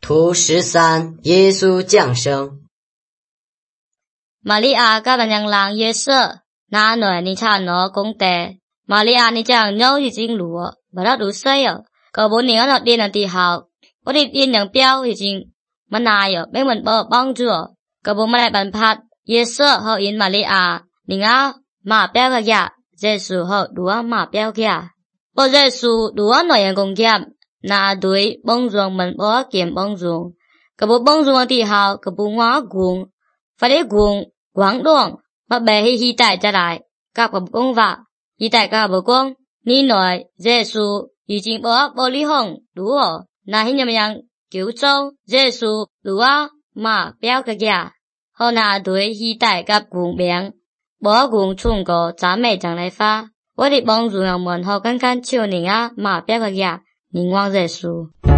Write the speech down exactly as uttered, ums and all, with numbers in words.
图十三，耶稣降生。 Maria các bạn yang lang Giêsu, na nói ni cha nó cũng tệ. Maria ni chàng nhau thì chính lúa, và đó đủ xây ở. Cậu bố níu nó điên là tì hào, bố đi điên yang béo thì chính mà nài ở, bên mình bờ bong chùa. Cậu bố mà lại bàn phát, Giêsu họ in Maria, ni ngã mà béo cái kia, Giêsu họ đúa mà béo kia. Bố Giêsu đúa nói yang công kiệm, na đuổi bông ruộng mình bố kiếm bông ruộng. Cậu bố bông ruộng tì hào, cậu bố ngó guồng, phải để guồng quảng đông mà bé hi hi tại trả lại các bậc công vạ hi tại các bậc công ni nói Giêsu已经把玻璃红đủ ở na hi nhầm yang cứu châu Giêsu đủ á mà béo cái kia họ na đuổi hi tại các cuồng béng bỏ cuồng chung có giá mẹ chẳng lại pha 我哋幫助人們學緊緊超年啊嘛béo cái kia 你望Giêsu